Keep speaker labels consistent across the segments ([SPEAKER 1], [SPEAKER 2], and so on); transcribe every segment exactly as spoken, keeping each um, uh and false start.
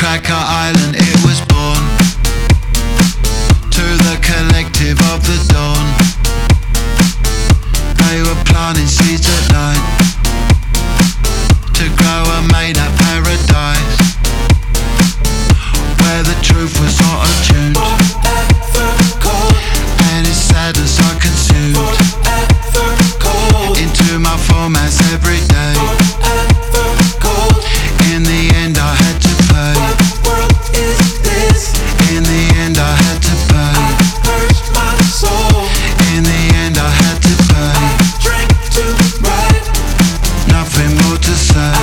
[SPEAKER 1] Cracker Island it was born, to the collective of the dawn. They were planting seeds at night, to grow a made up paradise, where the truth was auto-tuned, and its sadness I consumed into my formats every day. In the end I had to pay. In the end I had to pay. In the end I had to pay. Nothing more to say.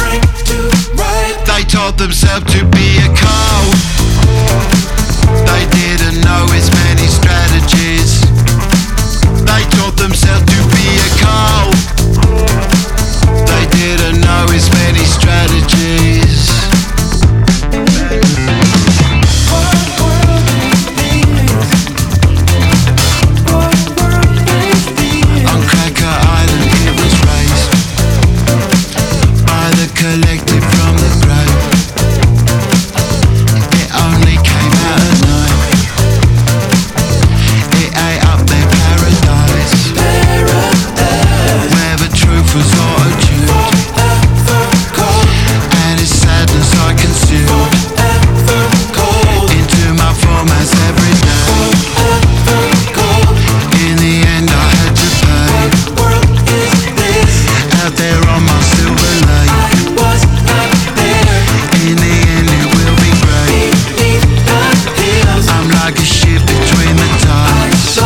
[SPEAKER 1] They taught themselves to be a cow. They didn't know its many strategies. They taught themselves to be a cow. They didn't know its many strategies. On Cracker Island it was raised by the collective from the grave. It only came out at night. It ate up their paradise, where the truth was auto-tuned, and its sadness I consumed into my formats every day. In the end I had to pay. Out there on my silver lake. In the end it will be great. I'm like a ship between the tides.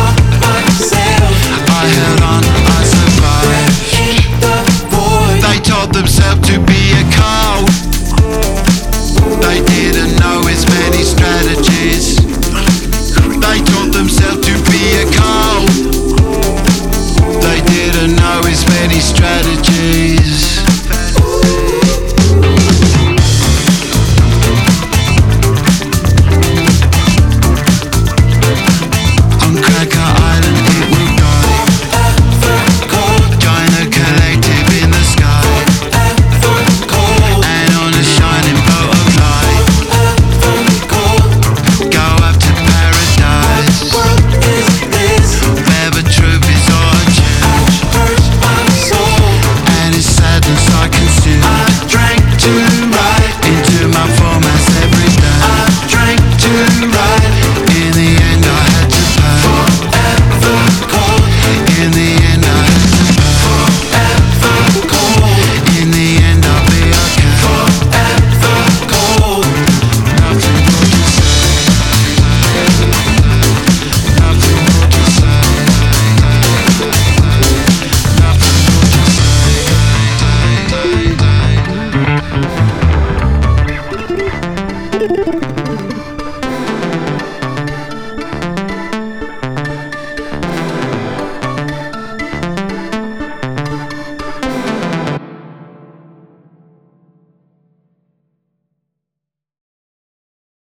[SPEAKER 1] I held on, I survived. They taught themselves to be a cow. They didn't know its many strategies. They taught themselves to be a cow. They didn't know its many strategies. On Cracker Island it will die. Join the collective in the sky, and on a shining boat of light, go up to paradise, where the truth is auto-tuned, and its sadness I consumed. I drank too